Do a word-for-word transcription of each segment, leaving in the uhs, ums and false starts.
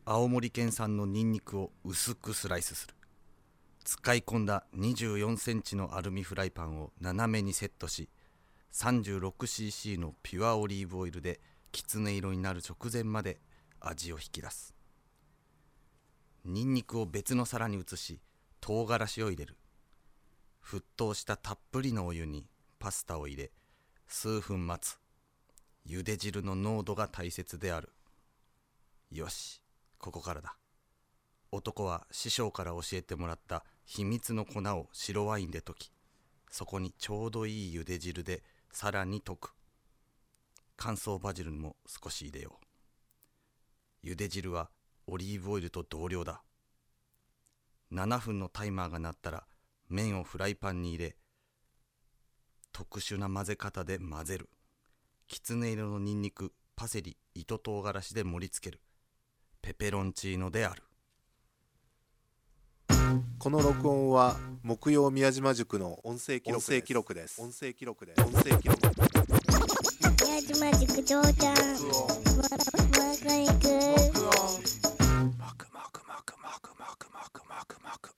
青森県産のニンニクを薄くスライスする。使い込んだにじゅうよんセンチのアルミフライパンを斜めにセットし、 さんじゅうろくシーシー のピュアオリーブオイルできつね色になる直前まで味を引き出す。ニンニクを別の皿に移し、唐辛子を入れる。沸騰したたっぷりのお湯にパスタを入れ、数分待つ。茹で汁の濃度が大切である。よし、ここからだ。男は師匠から教えてもらった秘密の粉を白ワインで溶き、そこにちょうどいい茹で汁でさらに溶く。乾燥バジルも少し入れよう。茹で汁はオリーブオイルと同量だ。ななふんのタイマーが鳴ったら麺をフライパンに入れ、特殊な混ぜ方で混ぜる。きつね色のニンニク、パセリ、糸唐辛子で盛り付ける。ペペロンチーノである。 この録音は木曜宮島塾の音声記録です。音声記録です。音声記録です。 宮島塾長ちゃん。まだ行く。 マクマクマクマクマクマクマクマク。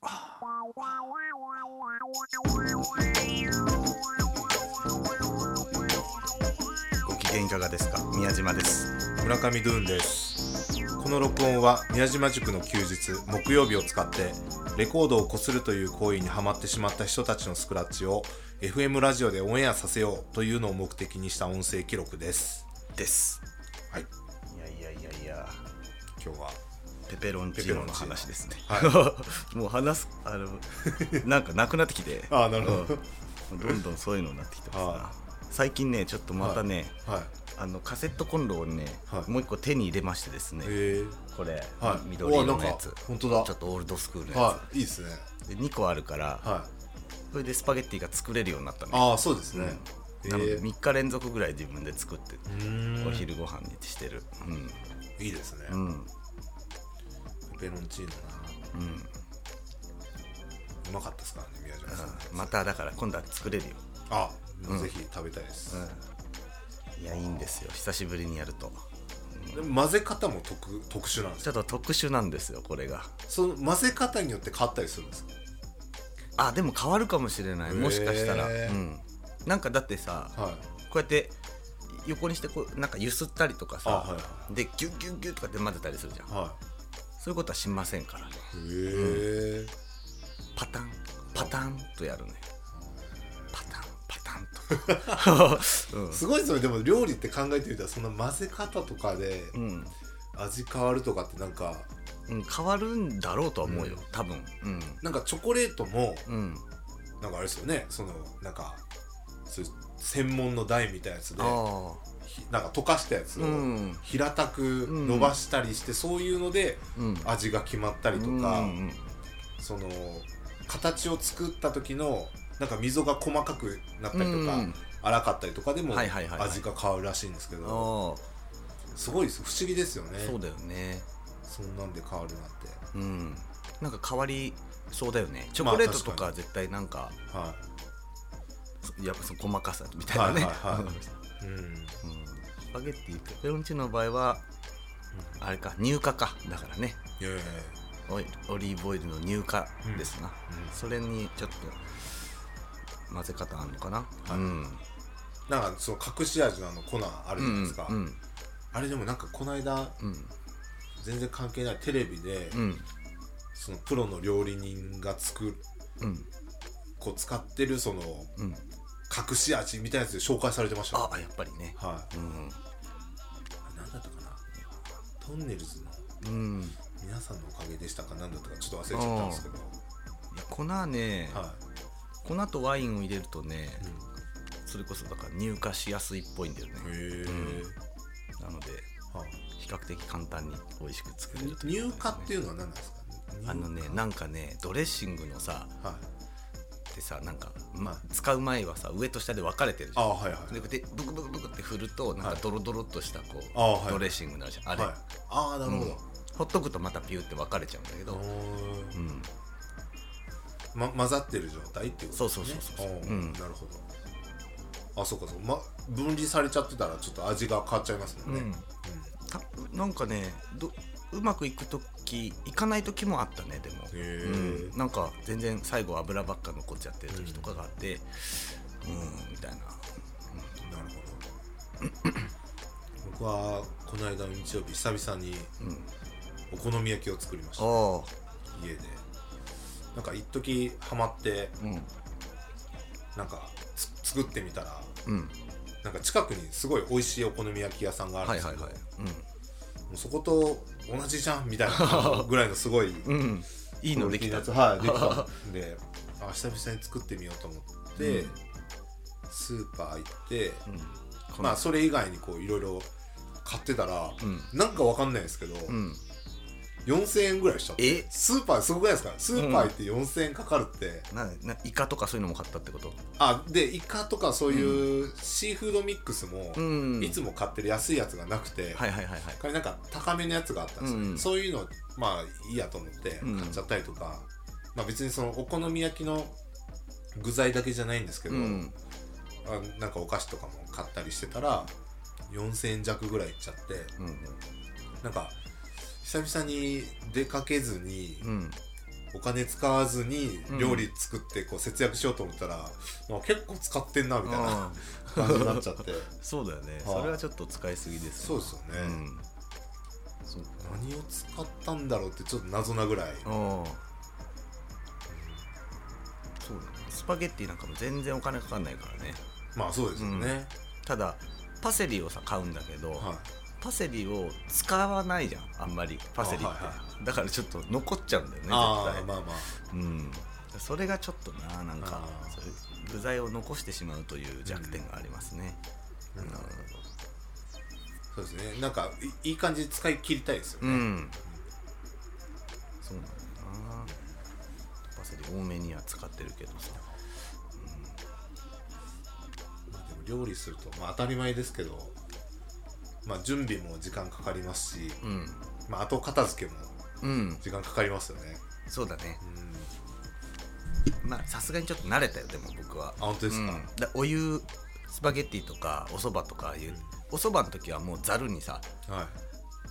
ご機嫌いかがですか。宮島です。 村上ドゥーンです。この録音は宮島塾の休日木曜日を使ってレコードをこするという行為にハマってしまった人たちのスクラッチを エフエム ラジオでオンエアさせようというのを目的にした音声記録ですですはい。 いやいやいやいや、 今日はペペロンチーノの話ですね。 はもう話すあのなんかなくなってきてああなるほど、 うん、どんどんそういうのになってきてますな、 は最近ねちょっとまたね、 はいはいあのカセットコンロをね、はい、もう一個手に入れましてですね、 へこれ、 はい、 緑色のやつ、 本当だ、 ちょっとオールドスクールのやつ、 はい、いいですね。 でにこあるから、 はい、 それでスパゲッティが作れるようになったね。 ああそうですね、 うん、なのでみっか連続ぐらい自分で作ってお昼ご飯にしてる、うん、 いいですね、 うん、 ペペロンチーノな、うん、うまかったですからね宮島さん、 うん、まただから今度は作れるよ。 あ、うん、ぜひ食べたいです、うんいやいいんですよ久しぶりにやると、 うん、混ぜ方も 特, 特殊なんですか。 ちょっと特殊なんですよこれが。 その混ぜ方によって変わったりするんですか。 あでも変わるかもしれない、もしかしたら、うん、なんかだってさ、はい、こうやって横にしてこうなんか揺すったりとかさ、はいはい、でギュッギュッギュッとかで混ぜたりするじゃん、はい、そういうことはしませんからね。へー、うん、パタンパタンとやるね。パタンうん、すごいですよね。でも料理って考えてみたらそんな混ぜ方とかで味変わるとかってなんか、 うん、変わるんだろうとは思うよ、うん、多分、うん、 なんかチョコレートも、うん、なんかあれですよね、そのなんかそういう専門の台みたいなやつでなんか溶かしたやつを平たく伸ばしたりして、うん、そういうので味が決まったりとか、うん、その形を作った時のなんか溝が細かくなったりとか、うん、粗かったりとかでも味が変わるらしいんですけど、はいはいはいはい、すごいです、不思議ですよね。 そうだよね。 そんなんで変わるなんて、 うん、なんか変わりそうだよね。チョコレートとか絶対なんか、まあ、はい、やっぱその細かさみたいなね、はいはいはいうんうん、スパゲッティペペロンチーノの場合は、うん、あれか乳化かだからね、いやいやいやオリーブオイルの乳化ですな、うんうん、それにちょっと混ぜ方あるのかな、はい、うん、 なんかその隠し味のあの粉あるじゃないですか、うんうん、あれでもなんかこの間、うん、全然関係ないテレビで、うん、そのプロの料理人が作る、うん、こう使ってるその、うん、隠し味みたいなやつで紹介されてましたね。 あ、やっぱりね、はい、うん、 何だったかな、トンネルズの、うん、皆さんのおかげでしたか何だったかちょっと忘れちゃったんですけど、いや粉ね、はい、粉とワインを入れるとね、うん、それこそだから乳化しやすいっぽいんだよね。へー、うん、なので、はあ、比較的簡単に美味しく作れるという、ね、 乳化っていうのは何なんですかね。 あのね、なんかねドレッシングのさ、はい、でさなんか、ま、使う前はさ上と下で分かれてるじゃん。あ、はいはい、でブクブクブクって振るとなんかドロドロっとしたこう、はい、ドレッシングになるじゃん、あれ、はい、あ、なるほど、うん、ほっとくとまたピューって分かれちゃうんだけど、うん、 ま、混ざってる状態っていうことですね。 そうそうそうそう、うん、 なるほど。あ、そうかそう、ま、分離されちゃってたらちょっと味が変わっちゃいますもんね、うんうん、たなんかねどうまくいく時いかない時もあったね。でも、 へうん、なんか全然最後油ばっか残っちゃってる時とかがあってうん、うん、みたいな、 うん、なるほど僕はこの間の日曜日久々にお好み焼きを作りました、うん、家でなんか一時ハマって、うん、なんか作ってみたら、うん、なんか近くにすごい美味しいお好み焼き屋さんがあるんですけど、はいはいはい、うん、もうそこと同じじゃんみたいなぐらいのすごい、うん、 いいのできた、 はい、できたんであ久々に作ってみようと思って、うん、スーパー行って、うん、まあそれ以外にこういろいろ買ってたら、うん、なんかわかんないですけど、うん、よんせんえんぐらいしちゃって。えスーパーすごくないですか？スーパー行ってよんせんえんかかるって、 うん、ななイカとかそういうのも買ったってこと？ あでイカとかそういうシーフードミックスも、うん、いつも買ってる安いやつがなくて、はいはいはいはい、これなんか高めのやつがあったんですよ、うん、そういうのまあいいやと思って買っちゃったりとか、うん、まあ別にそのお好み焼きの具材だけじゃないんですけど、うん、あなんかお菓子とかも買ったりしてたらよんせんえん弱ぐらいいっちゃって、うん、なんか久々に出かけずに、うん、お金使わずに料理作ってこう節約しようと思ったら、うん、結構使ってんなみたいな感じになっちゃってそうだよね、はあ、それはちょっと使いすぎですよね。そうですよね、うん、そう何を使ったんだろうってちょっと謎なぐらい、うん、そうだね。 スパゲッティなんかも全然お金かかんないからね。 まあそうですよね、うん、 ただパセリをさ買うんだけど、はい、パセリを使わないじゃんあんまりパセリって、はいはい、だからちょっと残っちゃうんだよね絶対。あまあまあ、うん、それがちょっとななんかそういう具材を残してしまうという弱点がありますね、うんうん、 そうですね。なんか い, いい感じで使い切りたいですよね、うん、 そうなんだよな。パセリ多めには使ってるけどさ、 うん、まあ、でも料理すると、まあ、当たり前ですけどまあ、準備も時間かかりますし、うんまあ、後片付けも時間かかりますよね、 うん、そうだね、うん、まあさすがにちょっと慣れたよ。でも僕はあ本当ですか、うん、 だお湯スパゲッティとかお蕎麦とかいう、うん、お蕎麦の時はもうざるにさ、はい、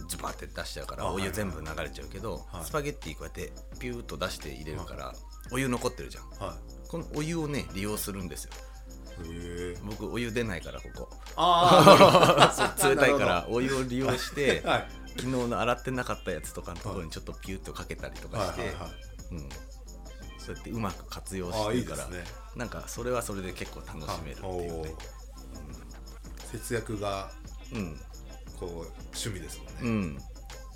ズバって出しちゃうからお湯全部流れちゃうけど、はいはい、スパゲッティこうやってピューッと出して入れるから、はい、お湯残ってるじゃん、はい、このお湯をね利用するんですよ。へ僕お湯出ないからここあそう冷たいからお湯を利用して、はい、昨日の洗ってなかったやつとかのところにちょっとピュッとかけたりとかして、はいはいはいうん、そうやってうまく活用してるから、ね、なんかそれはそれで結構楽しめるっていうね、 うん、節約が、うん、こう趣味ですもんね、うん、なる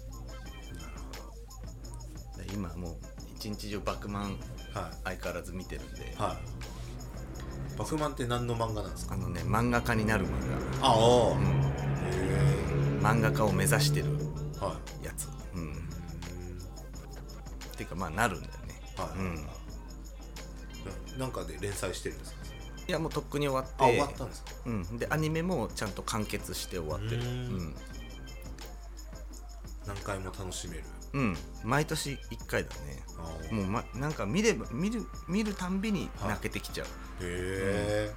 ほど。今もう一日中バクマン相変わらず見てるんで、はいはいバクマンって何の漫画なんですか？ あのね漫画家になる漫画。 ああ、 うん、へ漫画家を目指してるやつ、はいうん、っていうかまあなるんだよね、はいうん、なんかで連載してるんですか？ いやもうとっくに終わってあ終わったんですか、 うん、でアニメもちゃんと完結して終わってる、うん、 何回も楽しめる。 うん毎年いっかいだね。もう、ま、なんか見れば見る見るたんびに泣けてきちゃう。へえ、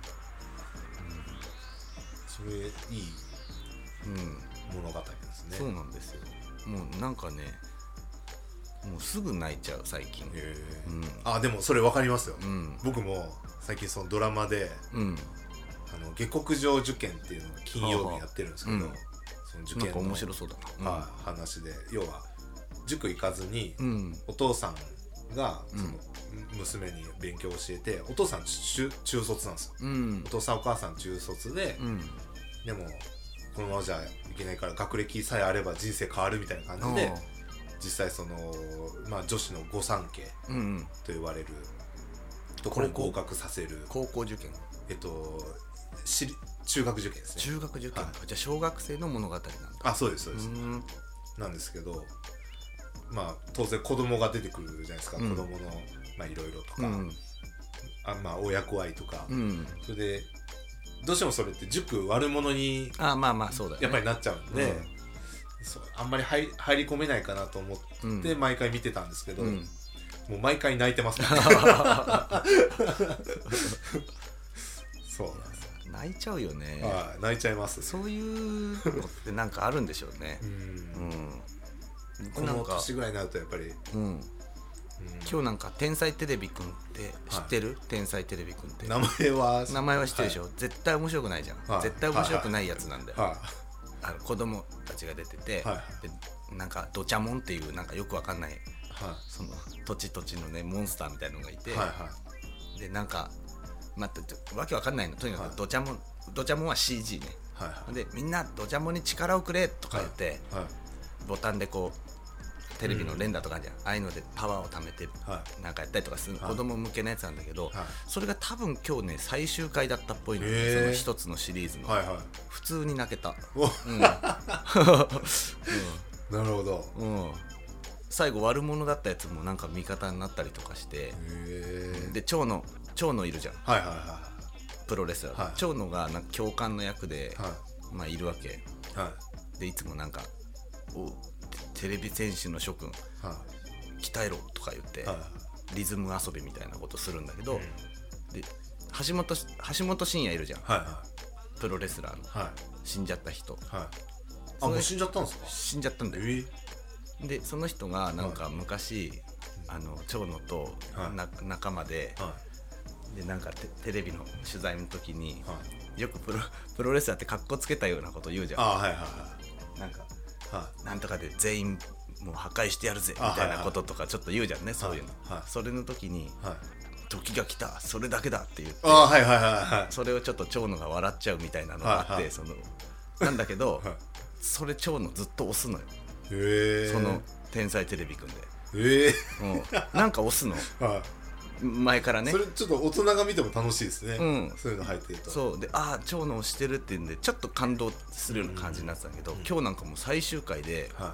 うん、それいい、うん、物語ですね。 そうなんですよ。もうなんかねもうすぐ泣いちゃう最近。へえ、 うん、あでもそれ分かりますよ、うん、僕も最近そのドラマで、うん、あの下克上受験っていうのを金曜日やってるんですけど、うん、その受験のなんか面白そうだな、 はあ、話で要は塾行かずに、うん、お父さんがその娘に勉強を教えて、お父さん 中, 中卒なんですよ、うん、お父さんお母さん中卒で、うん、でもこのままじゃいけないから学歴さえあれば人生変わるみたいな感じで実際その、まあ、女子の御三家と言われるところに合格させる高校受験えっと中学受験ですね。 中学受験、はい、じゃあ小学生の物語なんだ。 あそうですそうですなんですけどまあ当然子供が出てくるじゃないですか、うん、子供のまあいろいろとか、うん、あまあ親子愛とか、うん、それでどうしてもそれって塾悪者にあまあまあそうだよね、 やっぱりなっちゃうんで、うん、そうあんまり 入, 入り込めないかなと思って毎回見てたんですけど、うん、もう毎回泣いてますねそうなんです泣いちゃうよね。 あ泣いちゃいます、ね、 そういうのってなんかあるんでしょうねうん、うんこの年ぐらいになるとやっぱり、 うんうん、今日なんか天才テレビくんって知ってる、はい、天才テレビくんって名前は名前は知ってるでしょ、はい、絶対面白くないじゃん、はい、絶対面白くないやつなんだよ、はい、あの子供たちが出てて、はい、でなんかドチャモンっていうなんかよくわかんない、はい、その土地土地のねモンスターみたいなのがいて、はいはい、でなんかまあ、わけわかんないのとにかくドチャモン、はい、ドチャモンは シージー ね、はいはい、でみんなドチャモンに力をくれとか言って、はいはい、ボタンでこうテレビの連打とかあるじゃん、うん、ああいうのでパワーを貯めてなんかやったりとかする、はい、子供向けのやつなんだけど、はい、それが多分今日ね最終回だったっぽいので、その一つのシリーズの、はいはい、普通に泣けた、うんうん、なるほど、 うん、最後悪者だったやつもなんか味方になったりとかして、で蝶野蝶野いるじゃん、はいはいはい、プロレスラー、はい、蝶野がなんか教官の役で、はい、まあいるわけ、はい、でいつもなんかおテレビ戦士の諸君、はい、鍛えろとか言って、はい、リズム遊びみたいなことするんだけど、うん、で橋本橋本真也いるじゃん、はいはい、プロレスラーの、はい、死んじゃった人、はい、 あもう死んじゃったんですか？ 死んじゃったんだよ、えー、でその人がなんか昔、はい、あの蝶野とな、はい、仲間で、はい、でなんか テ, テレビの取材の時に、はい、よくプ ロ, プロレスラーってカッコつけたようなこと言うじゃん、あ、はいはいはい、なんか、はい、なんとかで全員もう破壊してやるぜみたいなこととかちょっと言うじゃんね、はいはい、そういうの、はい、それの時に、はい、時が来たそれだけだって言って、あ、はいはいはいはい、それをちょっと蝶野が笑っちゃうみたいなのがあって、はいはい、そのなんだけど、はい、それ蝶野ずっと押すのよ、へー、その天才テレビくんで、へー、うん、なんか押すの、はい、前からね、 それちょっと大人が見ても楽しいですね、うん、そういうの入ってると、 そうで、ああ蝶野をしてるっていうんでちょっと感動するような感じになってたけど、うんうん、今日なんかもう最終回で、はい、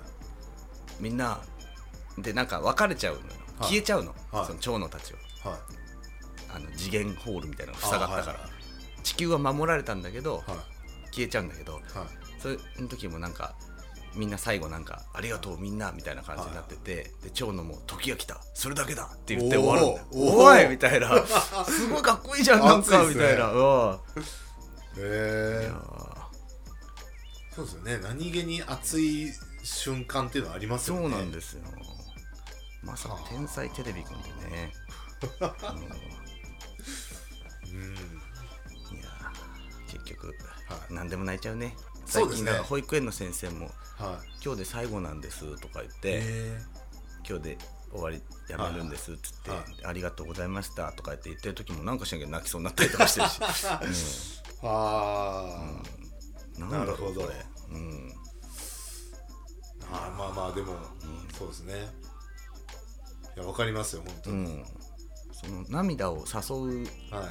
みんなでなんか別れちゃうのよ、はい、消えちゃうの、はい、その蝶野たちは、はい、あの次元ホールみたいなのが塞がったから、はいはい、地球は守られたんだけど、はい、消えちゃうんだけど、はい、それの時もなんかみんな最後なんかありがとうみんなみたいな感じになってて、はい、で蝶野も時が来たそれだけだって言って終わるんだよ、お, おいみたいなすごいかっこいいじゃんなんか、ね、みたいな、うん、へえそうですよね、何気に熱い瞬間っていうのはありますよね。 そうなんですよ、まさか天才テレビくんでねうん、うん、いや結局、はい、何でも泣いちゃうね。最近なんか保育園の先生も、はい、今日で最後なんですとか言って、今日で終わりやめるんですっつって、はいはい、ありがとうございましたとか言って言ってる時もなんかしなきゃ泣きそうになったりとかしてるし、うん、あ、うん、なんだろうこれ、うん、 あまあまあでも、うん、そうですね、いやわかりますよ本当に、うん、 その涙を誘う、はい、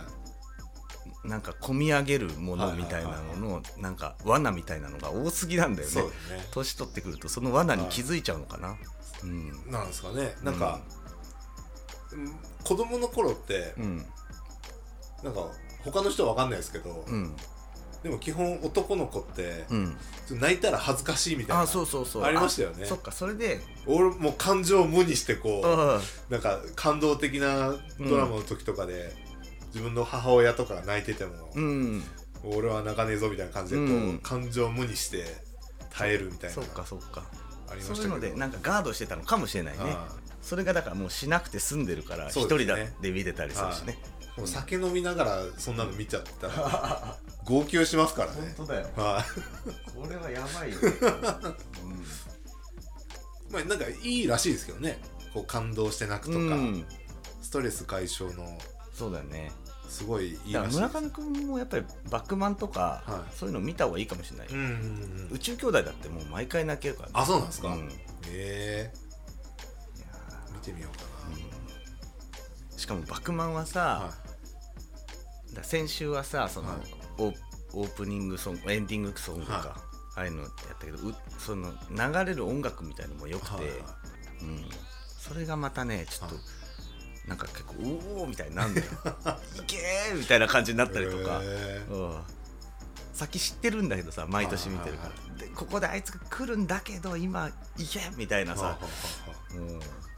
なんか込み上げるものみたいなののなんか罠みたいなのが多すぎなんだよね。年取ってくるとその罠に気づいちゃうのかな、はい、 うん、なんですかね。なんか、うん、子供の頃って、うん、なんか他の人は分かんないですけど、うん、でも基本男の子って、うん、泣いたら恥ずかしいみたいな、あ、そうそうそう、ありましたよね。 そっか、それで俺もう感情を無にしてこうなんか感動的なドラマの時とかで、うん、自分の母親とかが泣いてても、うん、俺は泣かねえぞみたいな感じでこう、うん、感情を無にして耐えるみたいな。 そうかそうか、ありましたけど、そういうのでなんかガードしてたのかもしれないね。それがだからもうしなくて済んでるから一人だで見てたりするしね。 もう酒飲みながらそんなの見ちゃったら号泣しますからね。 本当だよ、はい、これはやばいよ、 うん、まあなんかいいらしいですけどね、こう感動して泣くとか、うん、ストレス解消の、 そうだよね、 すごいいいらしいです。 村上くんもやっぱりバックマンとか、はい、そういうの見た方がいいかもしれない、うんうんうん、宇宙兄弟だってもう毎回泣けるからね。 あ、そうなんですか、うん、へえー、見てみようかな、 うん、しかもバックマンはさ、はい、だ先週はさその、はい、オ, オープニングソングエンディングソングとか、はい、ああいうのやったけど、その流れる音楽みたいなのも良くて、はいはい、うん、それがまたねちょっと、はい、なんか結構おおみたいになるんだよいけーみたいな感じになったりとか、うん、先知ってるんだけどさ、毎年見てるから、はいはいはい、でここであいつが来るんだけど今いけみたいなさ、はいはいはい、うん、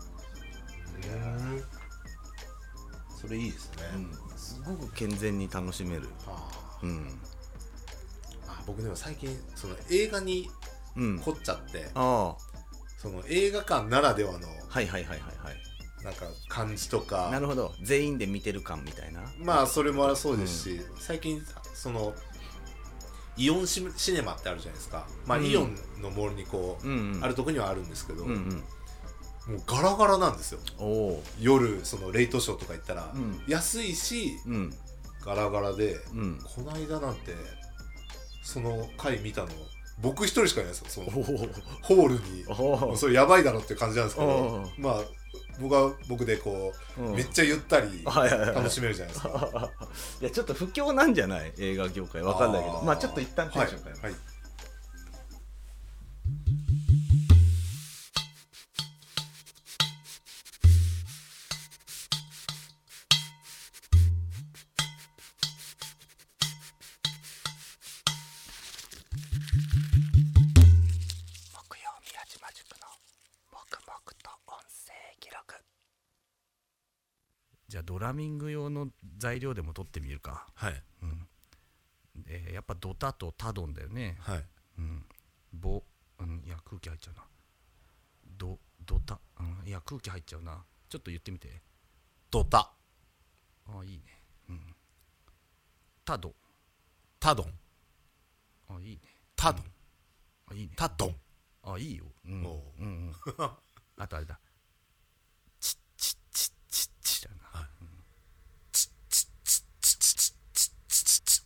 それいいですね、うん、 すごく健全に楽しめる、はあ、うん、あ、 僕でも最近その映画に凝っちゃって、うん、あ、 そその映画館ならではのはいはいはいはいはいなんか感じとか、 なるほど、全員で見てる感みたいな。 まあそれもそうですし、うん、最近そのイオンシネマってあるじゃないですか、まあ、うん、イオンのモールにこう、うんうん、あるとこにはあるんですけど、うんうん、もうガラガラなんですよ。お夜そのレイトショーとか行ったら、うん、安いし、うん、ガラガラで、うん、この間なんてその回見たの僕一人しかいないですよ、そのホールに。それやばいだろって感じなんですけど、まあ僕は僕でこう、うん、めっちゃゆったり楽しめるじゃないですか。 いやちょっと不況なんじゃない、映画業界わかんないけど、まあちょっと一旦テンション変えます、はいはい。じゃあドラミング用の材料でも取ってみるか。 はい、 うん、えー、やっぱドタとタドンだよね。 はい、 うん、ボ、うん、いや空気入っちゃうな。ドドタ、うん、いや空気入っちゃうな。ちょっと言ってみて。 ドタ。 あ、いいね。うん。タド。 タドン。 あ、いいね。 タドン。 あ、いいね。 タドン。 あ、いいよ。うん。うんうん。あとあれだ。チッチッチッチッチッだな。はい。うん、チッチッチッチッチッチッチッチッチッ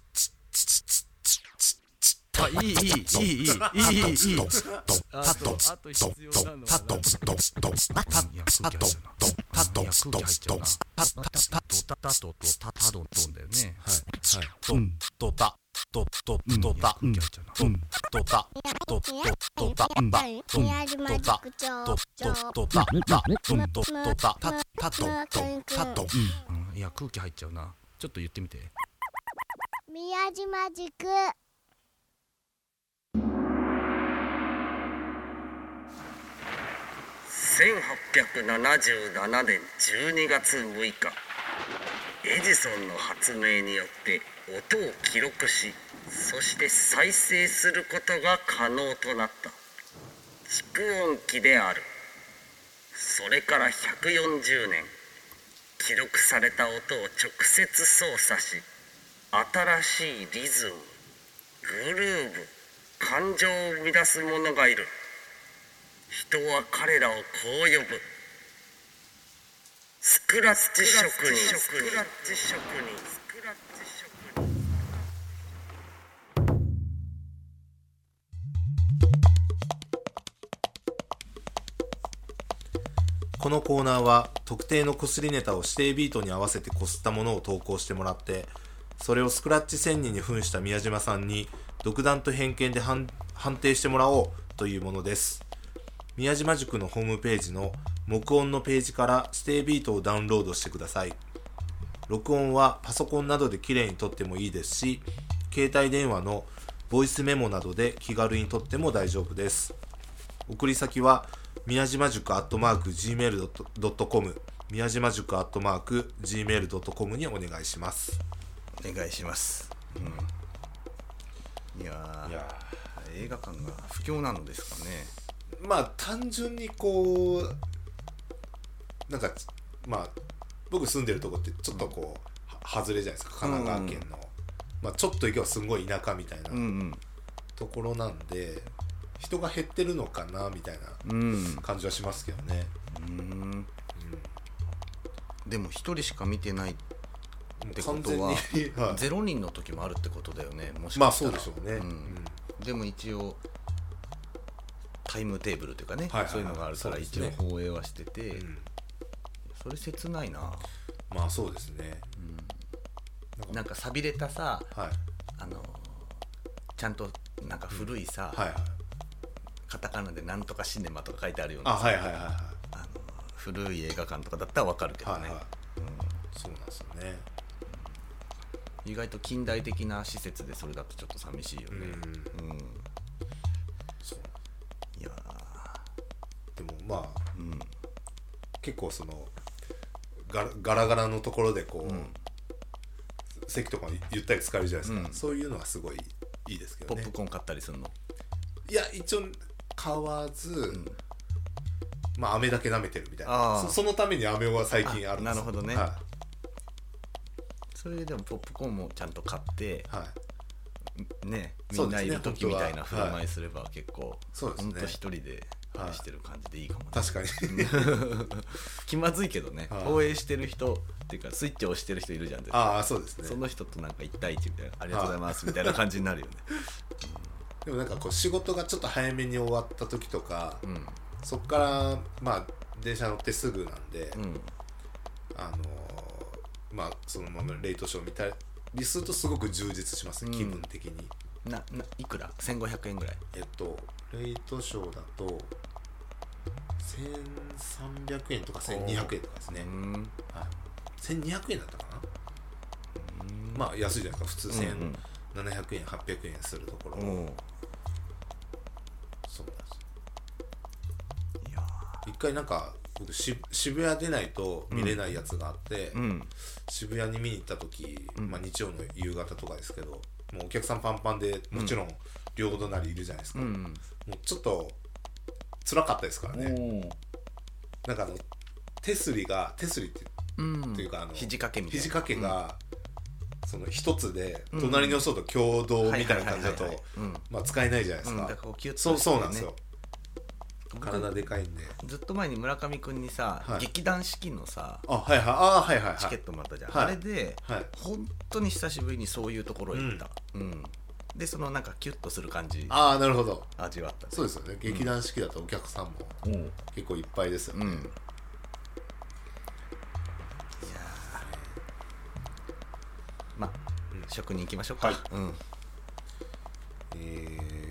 あ、いいいいいいいいいいいいいい。あとあと必要なのはタドンドンドンタいや空気入っちゃうな。タドン空気入っちゃうな。タタタドタタドとタタドンドンだよね。 はいはい。ドンドタドドドタ空気入っちゃうな。 ドンドタドドドタドンドタドドタドドタドンドドタタタドンドンタドン。 いや空気入っちゃうな。ちょっと言ってみて。 宮島塾。 せんはっぴゃくななじゅうななねんじゅうにがつむいか、エジソンの発明によって音を記録し、そして再生することが可能となった蓄音機である。それからひゃくよんじゅうねん、記録された音を直接操作し、新しいリズム、グルーヴ、感情を生み出す者がいる。人は彼らをこう呼ぶ。スクラッチ職人。スクラッチ職人。スクラッチ職人。 このコーナーは特定のこすりネタを指定ビートに合わせてこすったものを投稿してもらって、それをスクラッチ専任に扮した宮島さんに独断と偏見で判定してもらおうというものです。宮島塾のホームページの録音のページから指定ビートをダウンロードしてください。録音はパソコンなどできれいに撮ってもいいですし、携帯電話のボイスメモなどで気軽に撮っても大丈夫です。送り先は宮島塾アットマーク ジーメールドットコム 宮島塾アットマーク ジーメールドットコム にお願いします。 お願いします。うん、いやー、いやー、映画館が不況なのですかね。 まあ単純にこうなんかまあ僕住んでるとこってちょっとこう、うん、外れじゃないですか、神奈川県の、うん、まあちょっと行けばすごい田舎みたいなところなんで、うんうん、人が減ってるのかなみたいな感じはしますけどね。うん、うん、 でも一人しか見てないってことは、はい、ゼロにんの時もあるってことだよね。もしかしたら。まあそうでしょうね。うんうん、でも一応タイムテーブルというかね、はいはいはい、そういうのがあるから一応放映はしてて、ね、うん、それ切ないな。 まあそうですね、 うん、なんか寂れたさ、はい、あのちゃんとなんか古いさ、うん、はいはい、カタカナでなんとかシネマとか書いてあるような、あ、はいはいはいはい、あの古い映画館とかだったら分かるけどね、はいはい、うん、 そうなんですよね、 うん、意外と近代的な施設でそれだとちょっと寂しいよね。うん、うん、いやでもまあ、うん、結構そのガラガラガラのところでこう、うん、席とかゆったり使えるじゃないですか、うん、そういうのはすごいいいですけどね。 ポップコーン買ったりするの？ いや一応買わず、うん、 まあ飴だけ舐めてるみたいな そ, そのために飴は最近あるんです。 なるほどね、 はい、 それでもポップコーンもちゃんと買って、 はい、 ね、みんないる時みたいな振る舞いすれば結構そうですね、 ほんと一人でしてる感じでいいかもね、 確かに気まずいけどね、放映してる人っていうかスイッチを押してる人いるじゃん。 ああそうですね。 その人となんかいち対いちみたいな、ありがとうございますみたいな感じになるよねでもなんかこう仕事がちょっと早めに終わった時とか、うん、そっからまあ電車乗ってすぐなんで、うん、あのー、まあそのままレイトショー見たりするとすごく充実しますね、うん、気分的に。 なないくらせんごひゃくえんぐらい。 えっとレイトショーだとせんさんびゃくえんとかせんにひゃくえんとかですね、はい、せんにひゃくえんだったかな。まあ安いじゃないですか普通せんななひゃくえん、うんうん、はっぴゃくえんするところを、そうなんです。いや一回なんか僕し渋谷出ないと見れないやつがあって、うん、渋谷に見に行った時、まあ、日曜の夕方とかですけど、もうお客さんパンパンでもちろん両隣いるじゃないですか、うん、もうちょっと辛かったですからね。なんかあの手すりが手すりって、うん、っていうかあの肘掛けみたいな肘掛けが、うん、その一つで隣の人と共同みたいな感じだとまあ使えないじゃないですか、うん、だからこうキュッとしてね、そうそうなんですよ。体でかいんで。 ずっと前に村上くんにさ、はい、劇団四季のさ、 あ、はいはい、あ、はいはいはい、 チケットもらったじゃん、 はい、 あれで、はい、本当に久しぶりにそういうところへ行った、うんうん、でそのなんかキュッとする感じ、 ああなるほど、 味わった、ね、 そうですよね。劇団四季だとお客さんも結構いっぱいですよね、うん、いや、まあ、うん、食に行きましょうか、はい、うん、えー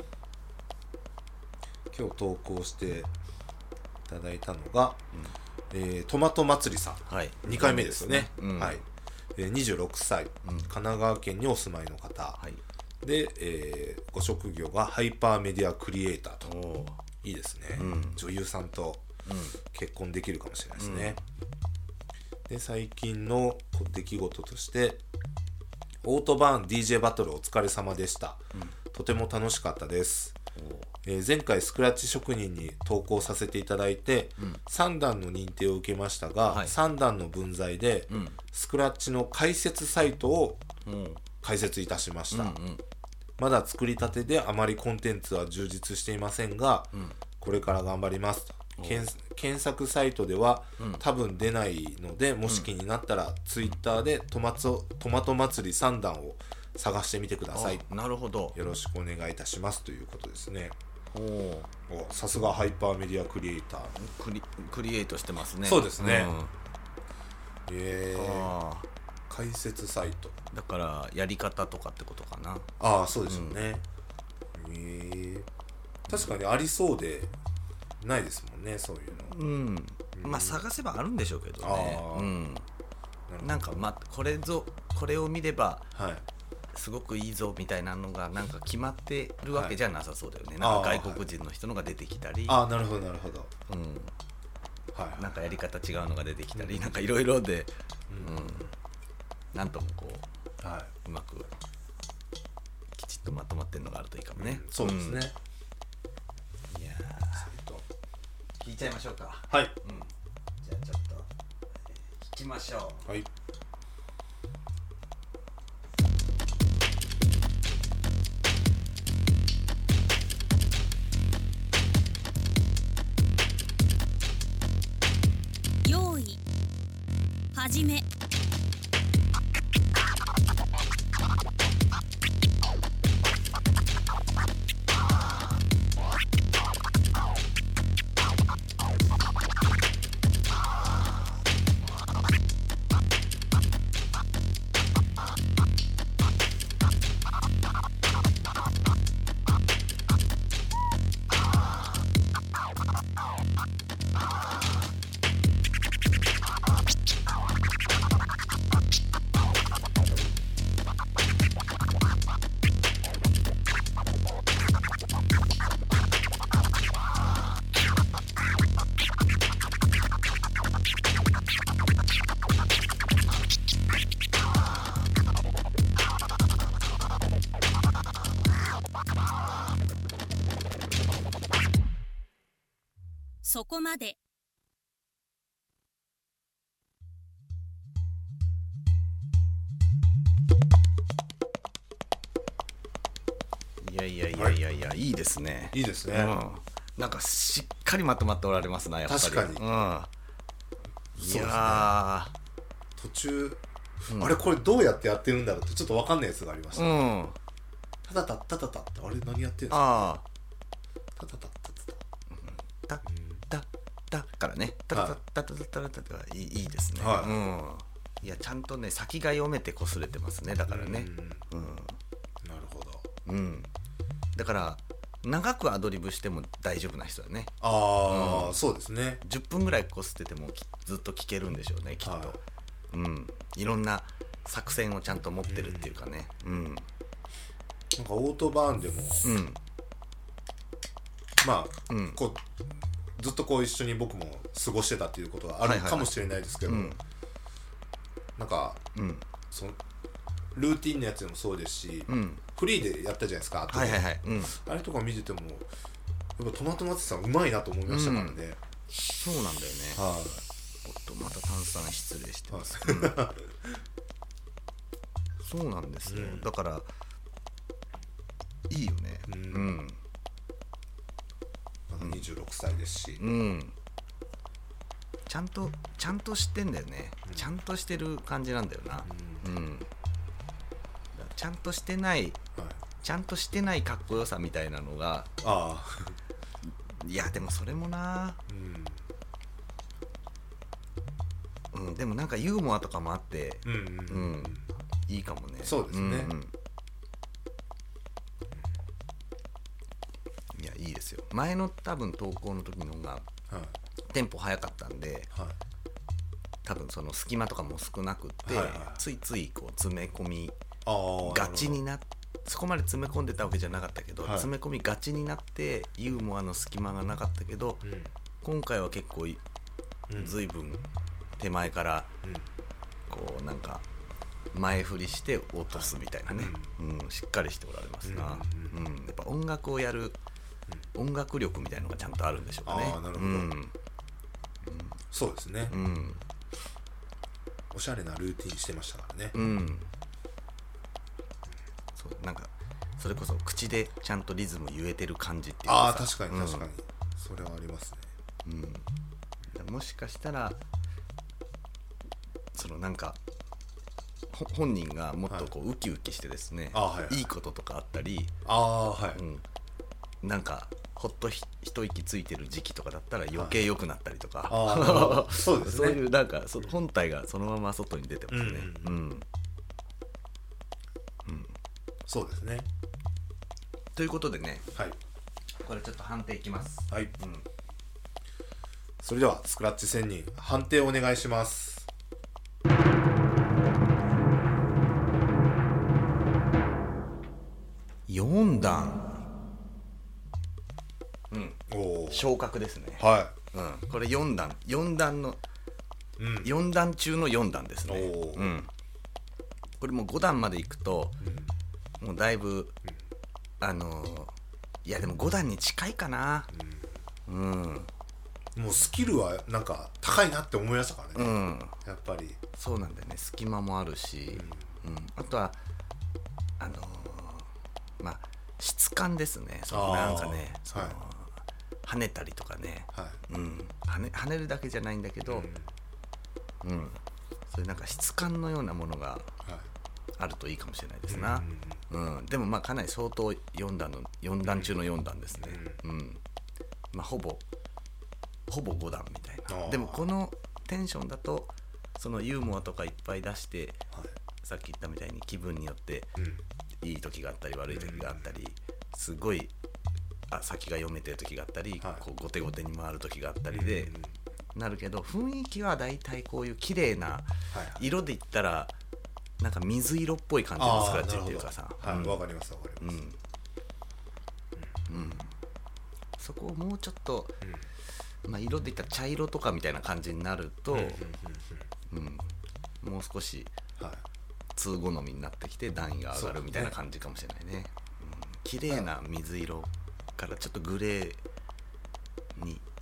今日投稿していただいたのが、うん、えー、トマト祭りさん、はい、にかいめですよね、うん、はい、えー、にじゅうろくさい、うん、神奈川県にお住まいの方、はい、で、えー、ご職業がハイパーメディアクリエイターと。いいですね、うん、女優さんと結婚できるかもしれないですね、うん、で最近の出来事として、オートバーン ディージェー バトルお疲れ様でした、うん、とても楽しかったです。えー、前回スクラッチ職人に投稿させていただいて、うん、さん段の認定を受けましたが、はい、さん段の分際で、うん、スクラッチの解説サイトを開設いたしました、うんうん、まだ作りたてであまりコンテンツは充実していませんが、うん、これから頑張りますと。検, 検索サイトでは、うん、多分出ないので、もし気になったら、うん、ツイッターでトマト、トマト祭りさん段を探してみてください。 なるほど、 よろしくお願いいたしますということですね。おさすがハイパーメディアクリエイター、 ク リ, クリエイトしてますね。 そうですね、うん、えー、解説サイトだからやり方とかってことかな。 ああそうですよね、うん、えー、確かにありそうでないですもんね、そういうの、うん、 うん、まあ探せばあるんでしょうけどね、うん、なんか、ま、これぞこれを見れば、はい、すごくいいぞみたいなのがなんか決まってるわけじゃなさそうだよね、はい、なんか外国人の人のが出てきたり、 ああなるほどなるほど、 うん、はい、なんかやり方違うのが出てきたり、うん、なんかいろいろで、うんうん、なんともこう、はい、うまくきちっとまとまってるのがあるといいかもね、 うん、そうですね、 うん、いや聞いちゃいましょうか。 はい、うん、 じゃあちょっと聞きましょう。はい、 はじめ。 そこまで。 いやいやいやいやいや、はい、いいですね。 いいですね、 うん、なんかしっかりまとまっておられますな、やっぱり。 確かに、 うん、いや、 ね、途中、うん、あれこれどうやってやってるんだろうってちょっと分かんないやつがありました、ね、うん、ただたたたたってあれ何やってるんですか、あたたたたたたたたたからね、たたたたたたたたいいいいですね、はい、うん、いやちゃんとね先が読めてこすれてますね、だからね、うん、うん、 なるほど、 うん、だから長くアドリブしても大丈夫な人だね。 ああ、うん、そうですね。 じゅっぷんぐらいこすっててもずっと聞けるんでしょうね、きっと、はい、うん、いろんな作戦をちゃんと持ってるっていうかね、うん、うん、 なんかオートバーンでも、うん、まあ、うん、こうずっとこう一緒に僕も過ごしてたっていうことがあるかもしれないですけど、はいはいはい、なんか、うん、そのルーティンのやつでもそうですし、うん、フリーでやったじゃないですか、 はいはいはい、うん、 あれとか見ててもやっぱトマトマツさんうまいなと思いましたからね、うん、 そうなんだよね、はい、おっとまた炭酸失礼してます、はい、うん、そうなんですよ、うん、だからいいよね、うん、うん、 まだにじゅうろくさいですし、 うん、ちゃんとちゃんとしてんだよね、うん、ちゃんとしてる感じなんだよな、うん、うん、ちゃんとしてない、はい、ちゃんとしてないかっこよさみたいなのが、あいやでもそれもな、うんうん、でもなんかユーモアとかもあって、うんうんうんうん、いいかもね。 そうですね、うんうん、 いやいいですよ。前の多分投稿の時のが、はい、テンポ早かったんで、はい、多分その隙間とかも少なくって、はいはい、ついついこう詰め込みガチになって、そこまで詰め込んでたわけじゃなかったけど、はい、詰め込みガチになってユーモアの隙間がなかったけど、うん、今回は結構ずいぶん手前からこうなんか前振りして落とすみたいなね、はい、うん、しっかりしておられますな、うんうん、やっぱ音楽をやる音楽力みたいなのがちゃんとあるんでしょうかね。 あ、なるほど、うんうん、そうですね、うん、おしゃれなルーティンしてましたからね、うん、 そうなんかそれこそ口でちゃんとリズム言えてる感じっていうか、 ああ確かに確かに、うん、それはありますね、 うん、もしかしたらそのなんか本人がもっとこうウキウキしてですね、はい、はいはい、いいこととかあったり、 あ、はい、 うん、なんかほっとひ一息ついてる時期とかだったら余計良くなったりとか、 はい、そうですね、 そういうなんかそ本体がそのまま外に出てますね、うんうんうん、そうですね。 ということでね、 はい、 これちょっと判定いきます。 はい、うん、それではスクラッチ仙人判定お願いします。 よん段、うん、お昇格ですね、 はい、 うん、これよん段よん段の、うん、よん段中のよん段ですね、お、うん、これもうご段までいくと、うん、もうだいぶ、うん、あのー、いやでもご段に近いかな、うん、うん、 もうスキルはなんか高いなって思いましたからね、うん、やっぱりそうなんだよね、隙間もあるし、うんうん、あとはあのー、まあ質感ですね、そのなんかね、その、はい、跳ねたりとかね、はい、うん、跳ね、跳ねるだけじゃないんだけど、うん、うん、そういうなんか質感のようなものがあるといいかもしれないですな、うんうん、でもまあかなり相当よん段のよん段中のよん段ですね、うんうん、まあほぼほぼご段みたいな。でもこのテンションだとそのユーモアとかいっぱい出して、はい、さっき言ったみたいに気分によって、うん、いい時があったり悪い時があったり、すごいあ先が読めてる時があったり、はい、こう後手後手に回る時があったりで、うんうん、なるけど雰囲気はだいたいこういう綺麗な、はいはい、色で言ったらなんか水色っぽい感じのスクラッチっていうかさ、 はい、わ、うん、かりますわかります、 うんうん、そこをもうちょっと、うん、まあ、色で言ったら茶色とかみたいな感じになると、うんうんうん、もう少し通好みになってきて段位が上がるみたいな感じかもしれないね。綺麗な水色からちょっとグレーに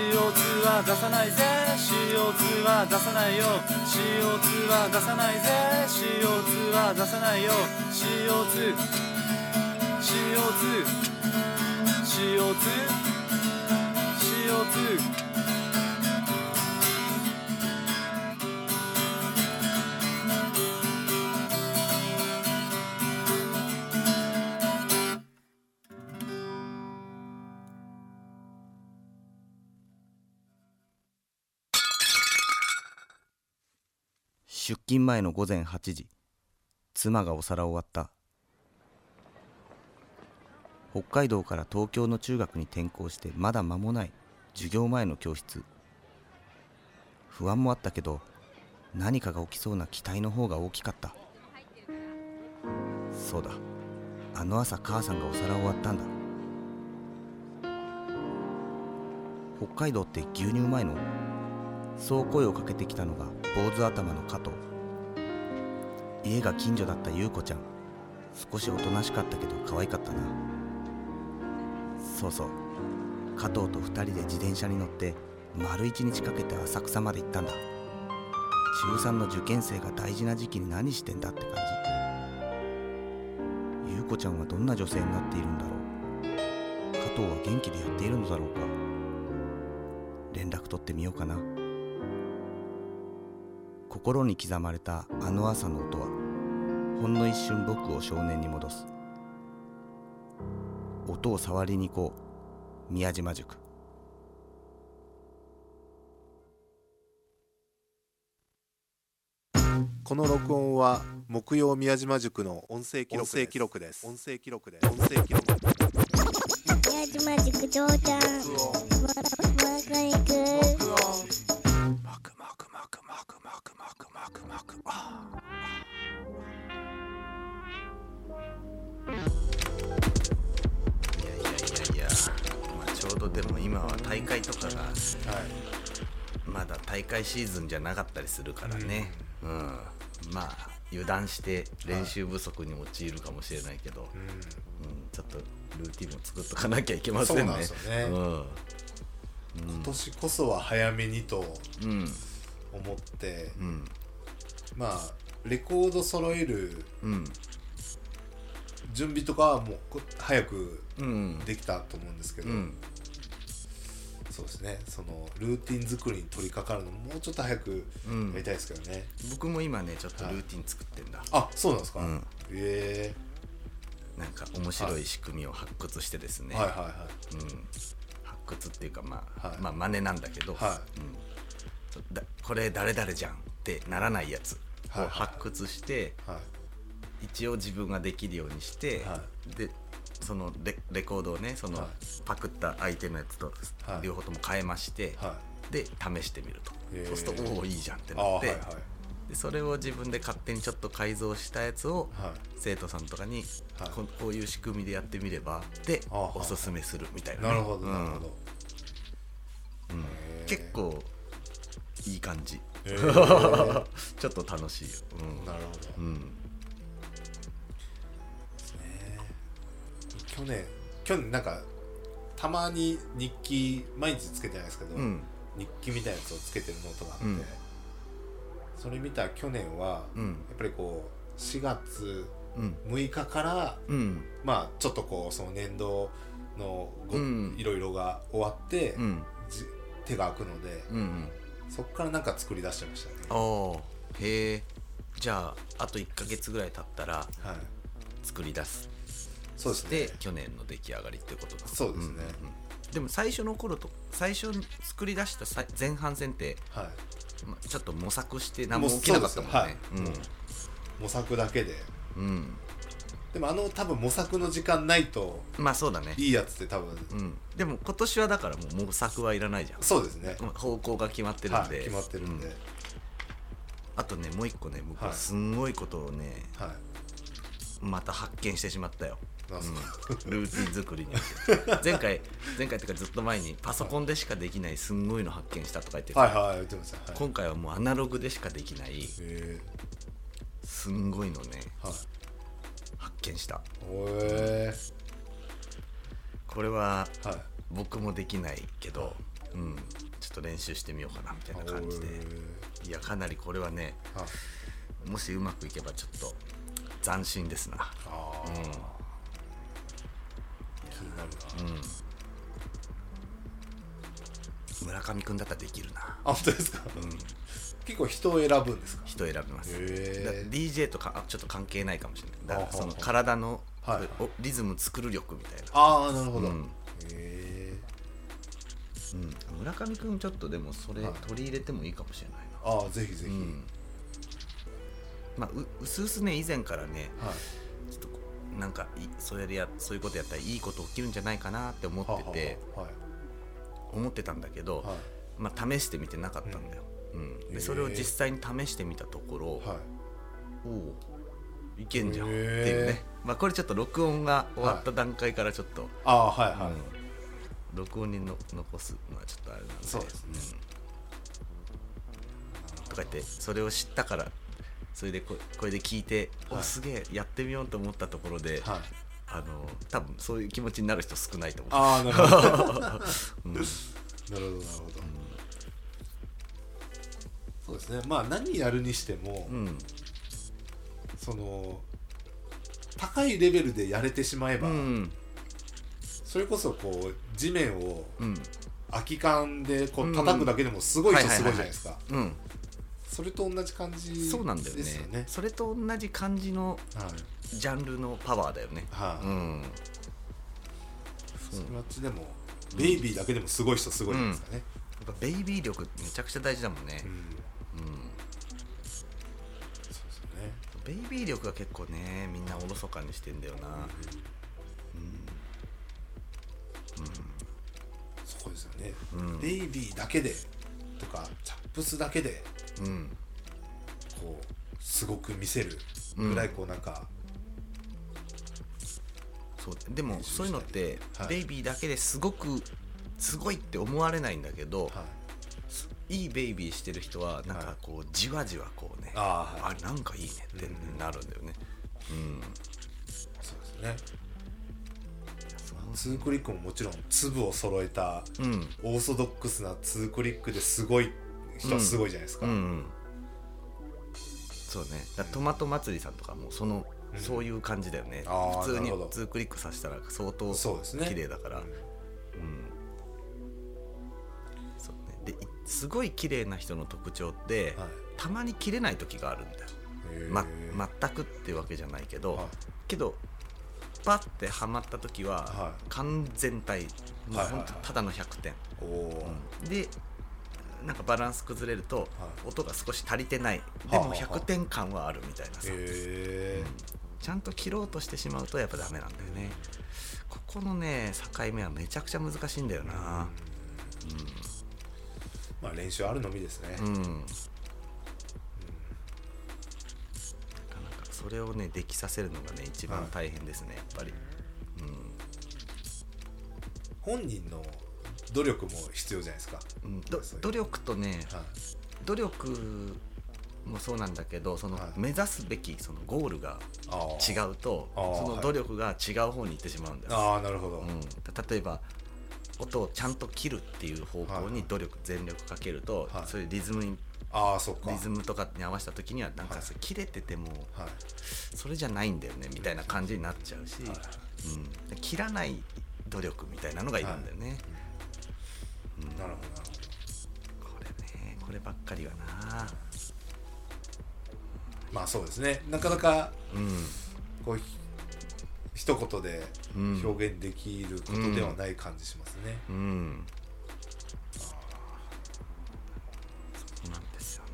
ーオーツー は出さないぜ シーオーツー は出さないよ シーオーツー は出さないぜ シーオーツー は出さないよ シーオーツー シーオーツー シーオーツー シーオーツー出勤前のごぜんはちじ、妻がお皿を割った。北海道から東京の中学に転校してまだ間もない授業前の教室。不安もあったけど、何かが起きそうな期待の方が大きかった。そうだ、あの朝母さんがお皿を割ったんだ。北海道って牛乳うまいの？そう声をかけてきたのが坊主頭の加藤。家が近所だった優子ちゃん。少しおとなしかったけど可愛かったな。そうそう、加藤と二人で自転車に乗って丸一日かけて浅草まで行ったんだ。中さんの受験生が大事な時期に何してんだって感じ。優子ちゃんはどんな女性になっているんだろう。加藤は元気でやっているのだろうか。連絡取ってみようかな。心に刻まれたあの朝の音はほんの一瞬僕を少年に戻す。音を触りに行こう、宮島塾。 この録音は木曜宮島塾の音声記録です。音声記録です。音声記録です。 宮島塾長ちゃん。わ、わかりく。 マクマクマクマクマクマクマクマク。あいやいやいやいや、まあ、ちょうどでも今は大会とかが、はい、まだ大会シーズンじゃなかったりするからね、うんうん、まあ油断して練習不足に陥るかもしれないけど、うんうん、ちょっとルーティンも作っとかなきゃいけませんね。 そうなんですよね、うん、今年こそは早めにと思って、うん、まあレコード揃える準備とかはもう早くできたと思うんですけど、うん、そうですね、そのルーティン作りに取り掛かるのもうちょっと早くやりたいですけどね、 うん、僕も今ねちょっとルーティン作ってんだ、はい、 あ、そうなんですか、うん、 えー、なんか面白い仕組みを発掘してですね、 はいはいはいはい、 うん、発掘っていうかまあ、はい、まあ真似なんだけど、はい、うん、だこれ誰々じゃんってならないやつを発掘して、はいはいはい、一応自分ができるようにして、はい、でその レ, レコードをねその、はい、パクった相手のやつと両方とも変えまして、はい、で試してみると、そうするとおおいいじゃんってなって、はいはい、でそれを自分で勝手にちょっと改造したやつを、はい、生徒さんとかに、はい、こ, こういう仕組みでやってみればでおすすめするみたいな、ね、 なるほどなるほど、 うんうん、結構いい感じちょっと楽しいよ、うん、 なるほど、うん、去年去年なんかたまに日記毎日つけてないですけど、うん、日記みたいなやつをつけてるノートがあって、うん、それ見た去年は、うん、やっぱりこうしがつむいかから、うん、まあちょっとこうその年度のご、うん、いろいろが終わって、うん、手が空くので、うんうん、そこからなんか作り出してましたね。 ああ、へえ。じゃああといっかげつぐらい経ったら、はい、作り出す。そうですね。で去年の出来上がりってことだ。 そうですね、うんうんうん。 でも最初の頃と最初作り出した前半戦って、はい、まあ、ちょっと模索して何も起きなかったもんね。はい、うん、 模索だけで。うん。でもあの多分模索の時間ないと、 まあそうだね。 いいやつって多分、 うん、でも今年はだからもう模索はいらないじゃん。 そうですね。 方向が決まってるんで、 はい、決まってるんで、うん、 あとねもう一個ね僕はすんごいことをね、はい、また発見してしまったよ、うん、ルーティン作りに前回前回っていうかずっと前にパソコンでしかできないすんごいの発見したとか言ってた、 はいはい言ってました、はい、 今回はもうアナログでしかできないすんごいのね、はい、発見した。 へー、 これは僕もできないけど、うん、 、ちょっと練習してみようかなみたいな感じで、いやかなりこれはね、もしうまくいけばちょっと斬新ですな。あ、うん、気になるな、 うん、村上くんだったらできるな。 あ、本当ですか、うん、結構人を選ぶんですか？ 人選びます。だ ディージェー とかちょっと関係ないかもしれない。だからそのは体の、 はい、 リズム作る力みたいな。 ああ、なるほど、 うん、へー、うん、村上くんちょっとでもそれ取り入れてもいいかもしれないな。 ああ、ぜひぜひ、うん、 まあ、う, うすうすね以前からね、 はい、 ちょっとなんかそれでやそういうことやったらいいこと起きるんじゃないかなって思ってて、ははは、はい、思ってたんだけど、はい、まあ、試してみてなかったんだよ、うんうん、でそれを実際に試してみたところ、はい、おおいけんじゃんっていうね、まあ、これちょっと録音が終わった段階からちょっと、 はい、ああ、はいはい、 うん、録音にの残すのはちょっとあれなんで、 そうですね、 うん、とか言ってそれを知ったからそれで こ, これで聞いて、はい、おすげえやってみようと思ったところで、はい、あの多分そういう気持ちになる人少ないと思う。 ああ、なるほど、うん、なるほどなるほど、うん、そうですね。まあ何やるにしても、うん、その高いレベルでやれてしまえば、うん、それこそこう地面を空き缶でこう叩くだけでもすごい人すごいじゃないですか。それと同じ感じですよね。そうなんだよね。 それと同じ感じのジャンルのパワーだよね。はい、うん。 そっちでもベイビーだけでもすごい人すごいじゃないですかね。 うん、やっぱベイビー力めちゃくちゃ大事だもんね。うん。うん、 そうですね。 ベイビー力が結構ねみんなおろそかにしてんだよな。うん。うん。うん、 そうですよね。うん、ベイビーだけでとかチャップスだけで。うん、こうすごく見せるぐらいこうなんか、 うん、そうでもそういうのって、はい、ベイビーだけですごくすごいって思われないんだけど、はい、いいベイビーしてる人はなんかこう、はい、じわじわこうね、あ、はい、あなんかいいねってなるんだよね。うん、うん、 そうですね。ツークリックももちろん粒を揃えた、うん、オーソドックスなツークリックですごい人はすごいじゃないですか。うんうんうん、 そうね。だトマト祭りさんとかもその、うん、そういう感じだよね。普通にツークリックさせたら相当綺麗だから。そうですね。うん。そうね。ですごい綺麗な人の特徴って、はい、たまに切れない時があるんだよ。ま全くってわけじゃないけど、はい、けどパッてはまった時は、はい、完全体、もう本当ただのひゃくてん。おうん、で。なんかバランス崩れると、はい、音が少し足りてない、でもひゃくてん感はあるみたいなさ、へー、うん、ちゃんと切ろうとしてしまうとやっぱダメなんだよね。ここのね境目はめちゃくちゃ難しいんだよな。うん、うん、 まあ練習あるのみですね。うん、うん、なかなかそれをねできさせるのがね一番大変ですね、はい、やっぱり、 うん、本人の努力も必要じゃないですか。 うん、ど努力とね、はい、努力もそうなんだけど、その目指すべきそのゴールが違うと、その努力が違う方に行ってしまうんだよ。 ああ、なるほど。 うん、例えば音をちゃんと切るっていう方向に努力、はい、全力かけると、はい、そういうリズムにあそっかリズムとかに合わせた時にはなんかそれ切れてても、はい、それじゃないんだよねみたいな感じになっちゃうし、はい、うん、切らない努力みたいなのがいるんだよね。はい、 うん、なるほどなるほど。これね、こればっかりはな。 まあそうですね。なかなか、うん、こう一言で表現できることではない感じしますね。うん。うん、あ、 そうなんですよね。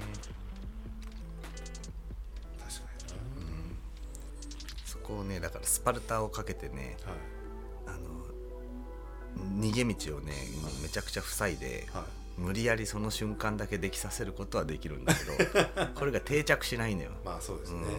確かにな。うん、 そこをね、だからスパルタをかけてね。はい、逃げ道をね今めちゃくちゃ塞いで、はい、無理やりその瞬間だけできさせることはできるんだけどこれが定着しないのよ。 まあそうですね、うんうん、いや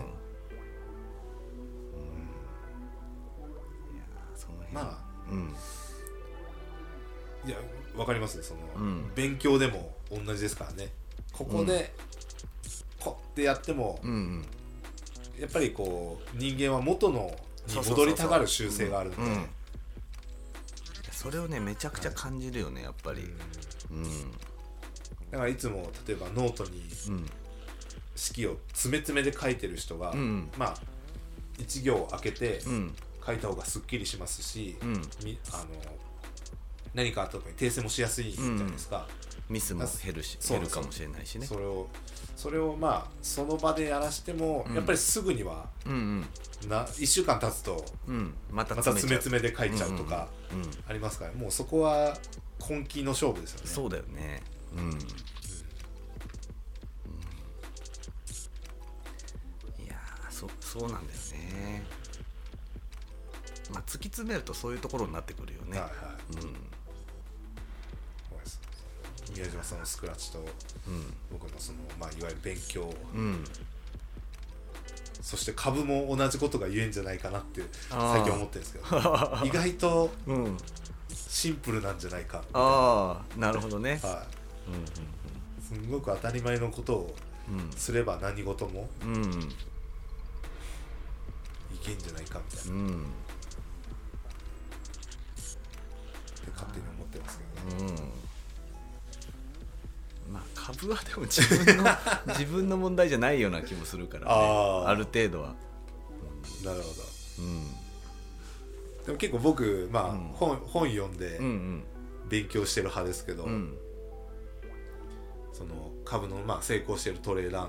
その辺まあ、うん、いやわかりますその、うん、勉強でも同じですからね。ここで、うん、こってやっても、うんうん、やっぱりこう人間は元のに戻りたがる習性があるので、 それをねめちゃくちゃ感じるよね、はい、やっぱり、うん、 だからいつも例えばノートに式を詰め詰めで書いてる人が、うん、まあ一行開けて書いた方がすっきりしますし、うん、みあの何かあった時に訂正もしやすいじゃないですか、 うん、ミスも減るし減るかもしれないしね。 それをそれをまあその場でやらしても、うん、やっぱりすぐには、うんうん、ないっしゅうかん経つと、うん、また詰め詰めで書いちゃうとかありますから、もうそこは根気の勝負ですよね。 そうだよね、うんうん、いやそそうなんだよね。まあ突き詰めるとそういうところになってくるよね。はいはい、うん、 宮島さんのスクラッチと、うん、僕のその、まあ、いわゆる勉強、うん、そして株も同じことが言えんじゃないかなって最近思ってるんですけど意外とシンプルなんじゃないかみたいな。 ああ、なるほどね、はい、 うんうんうん、すごく当たり前のことをすれば何事もいけんじゃないかみたいな、うん、って勝手に思ってますけどね、 うん、まあ株はでも自分の自分の問題じゃないような気もするからね、あ, ある程度は、 うん、なるほど、うん、でも結構僕、まあうん、本, 本読んで勉強してる派ですけど、うんうん、その株の、まあ、成功してるトレーダーの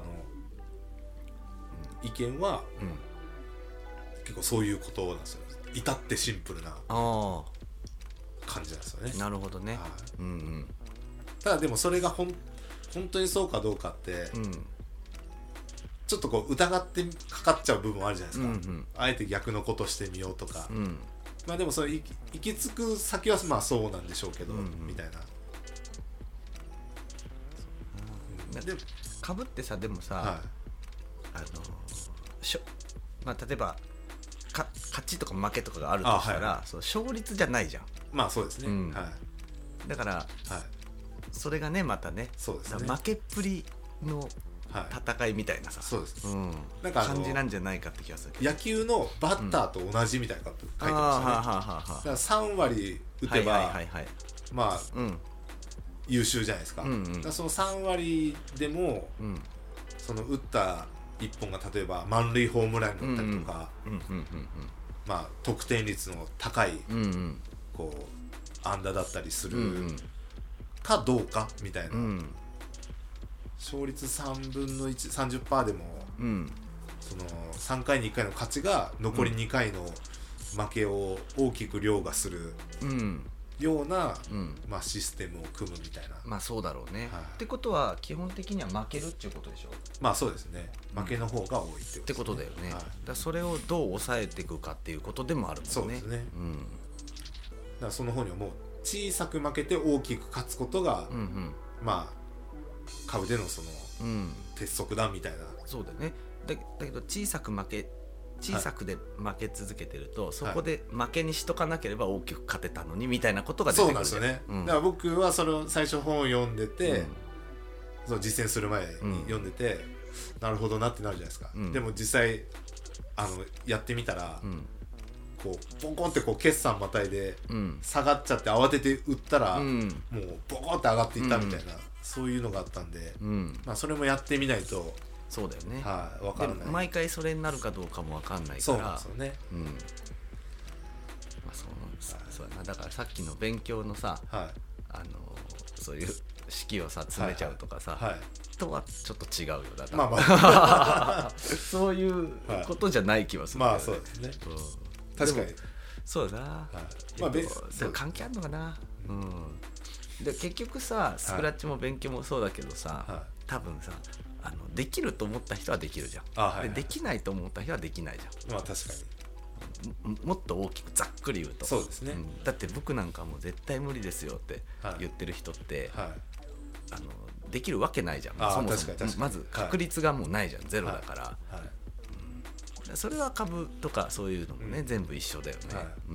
意見は、うん、結構そういうことなんですよ。至ってシンプルな感じなんですよね。 なるほどね、はい、うんうん、 ただでもそれがほん本当にそうかどうかって、うん、ちょっとこう疑ってかかっちゃう部分もあるじゃないですか、うんうん、あえて逆のことしてみようとか、うん、まあでもそれ行き着く先はまあそうなんでしょうけど、うんうん、みたいな、 うん、で株ってさ、でもさ、はい、あのしょ、まあ、例えばか勝ちとか負けとかがあるとしたら、はい、そう勝率じゃないじゃん。 まあそうですね、うん、はい、 だから、はい、それがねまたね、 そうですね、 負けっぷりの戦いみたいなさ、はい、 そうです、うん、 なんか感じなんじゃないかって気がする。 野球のバッターと同じみたいなこと書いてましたね、うん、あはははだからさん割打てば、はいはいはいはい、まあ、うん、優秀じゃないですか、うんうん、だからそのさん割でも、うん、その打ったいっぽんが例えば満塁ホームランだったりとか、まあ得点率の高い、うんうん、こう安打だったりする、うんうん、かどうかみたいな、うん、勝率さんぶんのいち さんじゅっパーセント でも、うん、そのさんかいにいっかいの勝ちが残りにかいの負けを大きく凌駕するような、うん、まあ、システムを組むみたいな。 まあそうだろうね、はい、ってことは基本的には負けるっていうことでしょ。 まあそうですね、負けの方が多いってことですね、 ってことだよね、はい、だそれをどう抑えていくかっていうことでもあるもんね。 そうですね、うん、だからその方にはもう小さく負けて大きく勝つことが、うんうん、まあ株でのその、うん、鉄則だみたいな。 そうだね。だ, だけど小さく負け小さくで負け続けてると、はい、そこで負けにしとかなければ大きく勝てたのにみたいなことが出てくる。 そうなんですよね、うん、だから僕はその最初本を読んでて、うん、その実践する前に読んでて、うん、なるほどなってなるじゃないですか、うん、でも実際あのやってみたら、うん、こうポンコンってこう決算またいで下がっちゃって慌てて売ったら、うん、もうポコンって上がっていったみたいな、うん、そういうのがあったんで、うん、まあ、それもやってみないと。 そうだよね、 はい、分からない。 で毎回それになるかどうかも分かんないから。 そうなんですよね、うん、 まあ、そう、はい、そうやな。だからさっきの勉強のさ、はい、あのそういう式をさ詰めちゃうとかさ、はいはいはい、とはちょっと違うよ。だから、まあまあ、そういうことじゃない気はする、ね、 まあそうですね、うん、確かにそうだな、はい、まあ、でも関係あるのかな、うん、で結局さスクラッチも勉強もそうだけどさ、はい、多分さあのできると思った人はできるじゃん、あ、はいはい、で, できないと思った人はできないじゃん。 まあ確かに も, もっと大きくざっくり言うと。 そうですね、うん、 だって僕なんかもう絶対無理ですよって言ってる人って、はいはい、あのできるわけないじゃん。そもそもまず確率がもうないじゃん、はい、ゼロだから、はいはい、うん、それは株とかそういうのもね、うん、全部一緒だよね、はい、うん、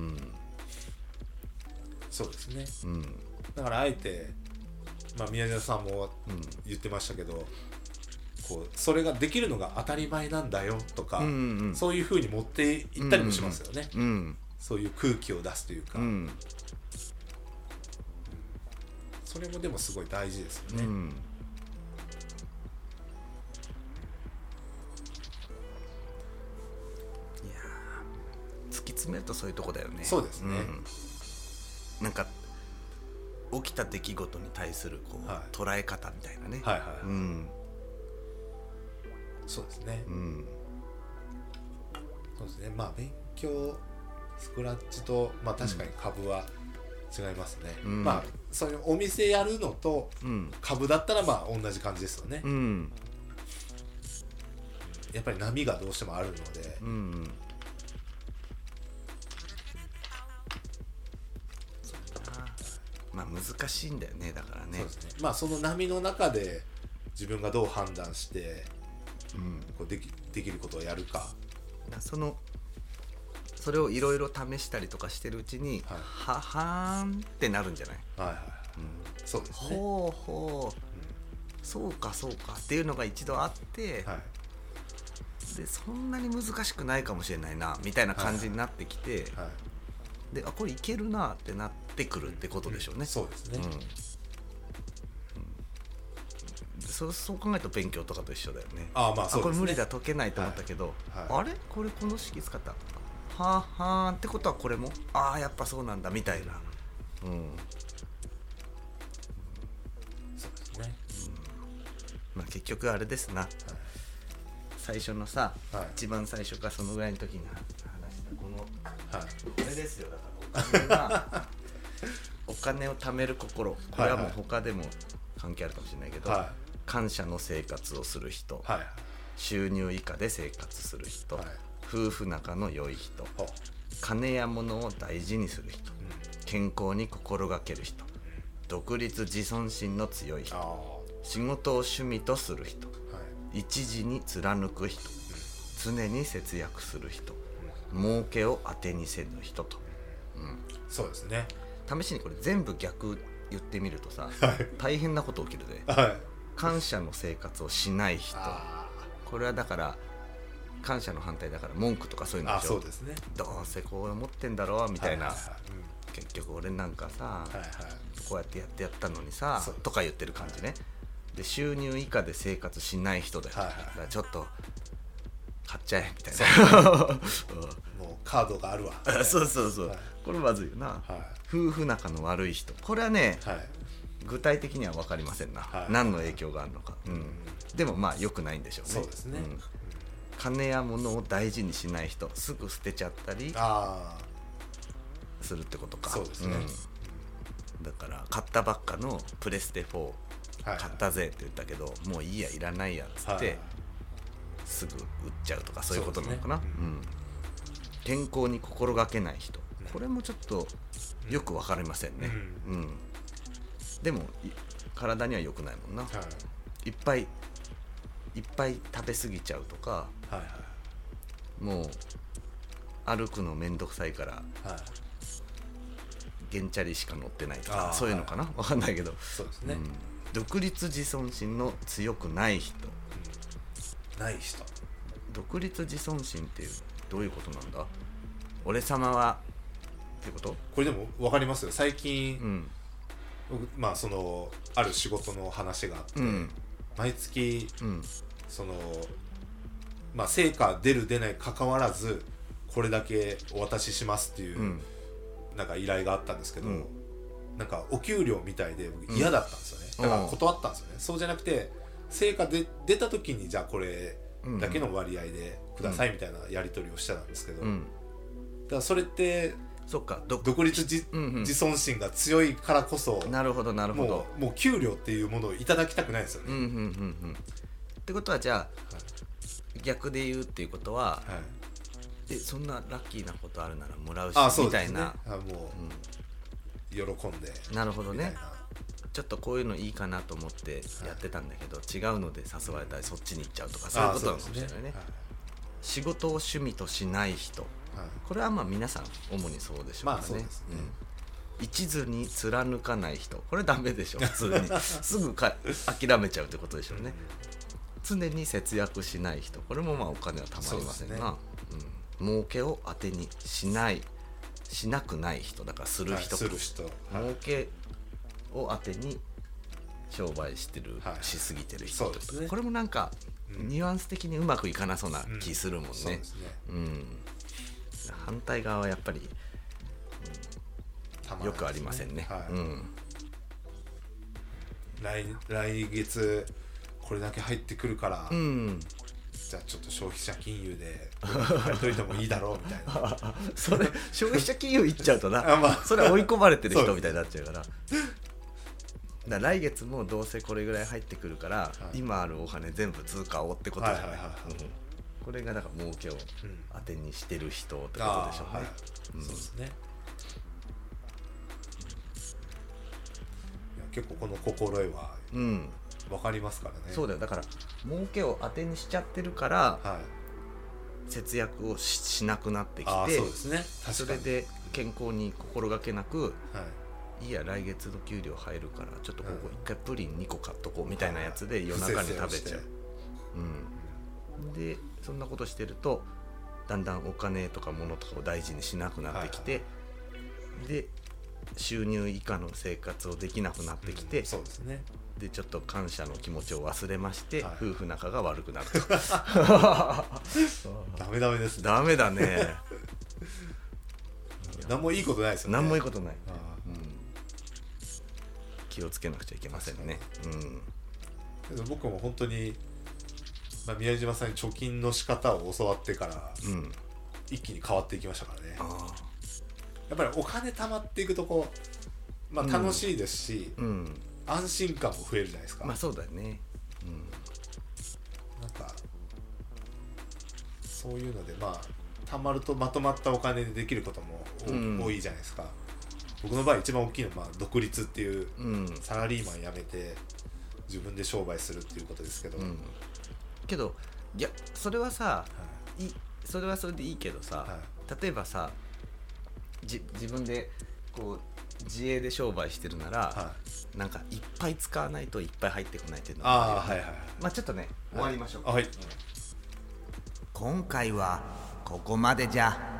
そうですね、うん、だからあえて、まあ、宮島さんも言ってましたけど、うん、こうそれができるのが当たり前なんだよとか、うんうん、そういう風に持っていったりもしますよね、うんうん、そういう空気を出すというか、うん、 それもでもすごい大事ですよね、うん、 いや突き詰めるとそういうとこだよね。 そうですね、 うん、なんか起きた出来事に対するこう、はい、捉え方みたいなね、 はいはいはい、 うん、 そうですね、 うん、 そうですね。まあ勉強スクラッチと、まあ、確かに株は違いますね、うん、まあそういうお店やるのと株だったらまあ同じ感じですよね、うん、やっぱり波がどうしてもあるので、うん、 まあ難しいんだよね。だからね、 そうですね。まあその波の中で自分がどう判断して、うん、こうでき、できることをやるか、 そのそれをいろいろ試したりとかしてるうちに、はい、ははーんってなるんじゃない？ はいはいはい、うん、そうですね。 ほうほう、うん、そうかそうかっていうのが一度あって、はい、でそんなに難しくないかもしれないなみたいな感じになってきて、はいはい、であこれいけるなってなってくるってことでしょうね、うん、 そうですね、うんうん、 そ, そう考えると勉強とかと一緒だよね。 ああ、まあそうですね。 あこれ無理だ解けないと思ったけど、はいはい、あれこれこの式使ったはーはーんってことはこれもああやっぱそうなんだみたいな、うん、 そうですね、 うん、まあ結局あれですな、はい、最初のさ、はい、一番最初かそのぐらいの時に話したこの、はい、これですよ。だからお金がお金を貯める心、これはもう他でも関係あるかもしれないけど、はいはい、感謝の生活をする人、はい、収入以下で生活する人、はい、夫婦仲の良い人、金や物を大事にする人、うん、健康に心がける人、独立自尊心の強い人、仕事を趣味とする人、はい、一時に貫く人、うん、常に節約する人、うん、儲けを当てにせぬ人と、うん、 そうですね。 試しにこれ全部逆言ってみるとさ、はい、大変なこと起きるで、 はい、 感謝の生活をしない人、これはだから感謝の反対だから文句とかそういうのでしょ。 あ、そうですね。 どうせこう思ってんだろうみたいな、はいはいはい、うん、結局俺なんかさ、はいはい、こうやってやってやったのにさとか言ってる感じね、はい、で収入以下で生活しない人だよ、はいはい、だからちょっと買っちゃえみたいなもうカードがあるわそうそうそう、はい、これまずいよな、はい、夫婦仲の悪い人、これはね、はい、具体的には分かりませんな、はい、何の影響があるのか、うん、でもまあ良くないんでしょうね。 そうですね、うん、 金や物を大事にしない人、すぐ捨てちゃったりするってことか。 そうですね、 うん、だから買ったばっかのプレステフォー、はい、買ったぜって言ったけどもういいやいらないやっつって、はい、すぐ売っちゃうとかそういうことなのかな、ね、うん、健康に心がけない人、これもちょっとよく分かりませんね、うんうん、でも体には良くないもんな、はい、いっぱいいっぱい食べ過ぎちゃうとか、はいはい、もう歩くのめんどくさいから、はい、原チャリしか乗ってないとかそういうのかな、はい、分かんないけど、 そうですね、うん、 独立自尊心の強くない人、 うん、ない人、 独立自尊心っていうどういうことなんだ。俺様はってこと。 これでも分かりますよ。最近、うん、まあそのある仕事の話があって、うん、毎月、うん、そのまあ成果出る出ない関わらずこれだけお渡ししますっていう、うん、なんか依頼があったんですけど、うん、なんかお給料みたいで嫌だったんですよね、うん、だから断ったんですよね、うん、そうじゃなくて成果で出た時にじゃあこれだけの割合でくださいみたいなやり取りをしてたんですけど、うん、だからそれってそっか独立自、うんうん、自尊心が強いからこそ、 なるほどなるほど、 もう、もう給料っていうものをいただきたくないですよね、うんうんうんうん、ってことはじゃあ、はい、逆で言うっていうことは、はい、えそんなラッキーなことあるならもらうし、あ、そうですね、みたいな、 あ、もう、うん、喜んで、 なるほどね、ちょっとこういうのいいかなと思ってやってたんだけど、はい、違うので誘われたりそっちに行っちゃうとか、そういうことなのかもしれないね、はい、仕事を趣味としない人、はい、これはまあ皆さん主にそうでしょうからね、まあそうですね、うん、一途に貫かない人、これダメでしょ普通にすぐか諦めちゃうってことでしょうね、うん、常に節約しない人、これもまあお金はたまりませんが、ね、うん、儲けを当てにしないしなくない人だからする人、はい、 する人、はい、 儲けを当てに商売してる、はい、しすぎてる人とか、ね、これもなんか、うん、ニュアンス的にうまくいかなそうな気するもんね、うん、そうですね、うん、反対側はやっぱり、うん、よくありませんね、はい、うん、 来, 来月これだけ入ってくるから、うん、じゃあちょっと消費者金融でやりといてもいいだろうみたいなそれ消費者金融いっちゃうとなあ、まあ、それは追い込まれてる人みたいになっちゃうからだから来月もどうせこれぐらい入ってくるから、はい、今あるお金全部通貨をってことじゃない、はいはいはいはい、うん、これがだから儲けを当てにしてる人ってことでしょうね、はい、うん、そうですね、 いや結構この心得は分かりますからね、うん、 そうだよ、だから儲けを当てにしちゃってるから、はい、節約を し, しなくなってきて、あ、そうですね、確かにそれで健康に心がけなく、はい、いや来月の給料入るからちょっとここ一回プリンにこ買っとこうみたいなやつで夜中に食べちゃう、うん、でそんなことしてるとだんだんお金とか物とかを大事にしなくなってきて、はいはい、で収入以下の生活をできなくなってきて、うん、そうですね、でちょっと感謝の気持ちを忘れまして、はい、夫婦仲が悪くなるとダメダメですね、 ダメだね何もいいことないですよね、 何もいいことない、うん、気をつけなくちゃいけませんね、 うん、僕も本当に、まあ、宮島さんに貯金の仕方を教わってから、うん、一気に変わっていきましたからね。あ、やっぱりお金貯まっていくとこう、まあ、楽しいですし、うんうん、安心感も増えるじゃないですか。 まあそうだよね、うん、 なんかそういうのでまあ貯まるとまとまったお金でできることも、うん、多いじゃないですか。僕の場合一番大きいのはまあ独立っていう、うん、サラリーマン辞めて自分で商売するっていうことですけど、うん、 けどいやそれはさ、はい、いそれはそれでいいけどさ、はい、例えばさじ自分でこう自営で商売してるなら、はい、なんかいっぱい使わないといっぱい入ってこないっていうのがあるよね。あ、はいはいはい、まあちょっとね、はい、終わりましょうか、はい、今回はここまでじゃ。